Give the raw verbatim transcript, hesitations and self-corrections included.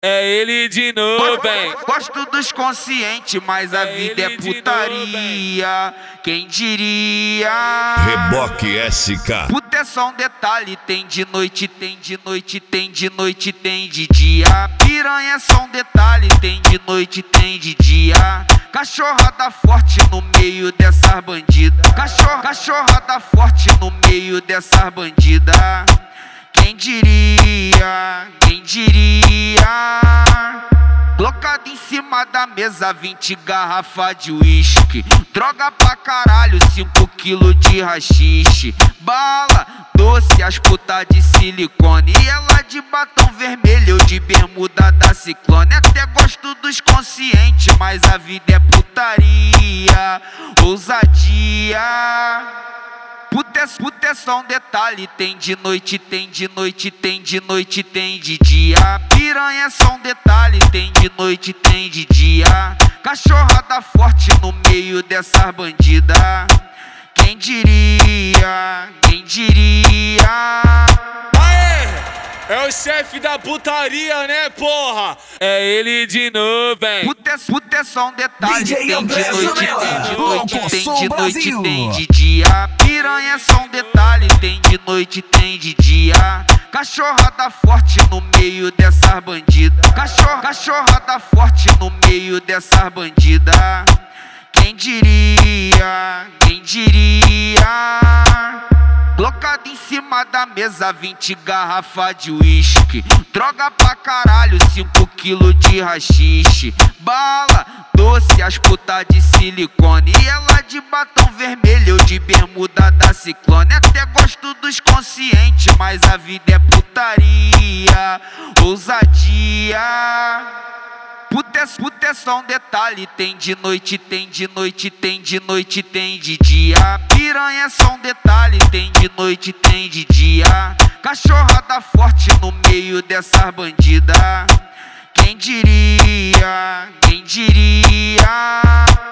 É ele de novo, hein? Gosto dos conscientes, mas a É vida é ele de putaria. Quem diria? Reboque S K. Puta é só um detalhe, tem de noite, tem de noite, tem de noite, tem de dia. Piranha é só um detalhe, tem de noite, tem de dia. Cachorrada forte no meio dessas bandidas. Cachorro, cachorrada forte no meio dessas bandidas. Quem diria? Quem diria? Colocado em cima da mesa, vinte garrafa de uísque. Droga pra caralho, cinco quilos de rachixe. Bala, doce, as putas de silicone. E ela de batom vermelho, eu de bermuda da Ciclone. Até gosto dos conscientes, mas a vida é putaria. Ousadia. Puta é, puta é só um detalhe, tem de noite, tem de noite, tem de noite, tem de dia. Piranha é só um detalhe, tem de noite, tem de dia. Cachorrada forte no meio dessas bandidas. Quem diria? Quem diria? É o chefe da putaria, né, porra? É ele de novo, hein? Puta é, puta é só um detalhe, D J tem de André noite, tem Zanella, de Louco noite, tem Som de noite, Brasil. tem de dia. Piranha é só um detalhe, tem de noite, tem de dia. Cachorrada forte no meio dessas bandidas. Cachorro, cachorrada forte no meio dessas bandidas. Quem diria? Quem diria? Colocado em cima da mesa, vinte garrafa de uísque. Droga pra caralho, cinco quilos de rachixe. Bala, doce, as putas de silicone. E ela de batom vermelho, eu de bermuda da Ciclone. Até gosto dos conscientes, mas a vida é putaria. Ousadia. Puta é, puta é só um detalhe, tem de noite, tem de noite, tem de noite, tem de dia. Piranha é só um detalhe, tem de noite, tem de dia. Cachorrada forte no meio dessas bandidas. Quem diria? Quem diria?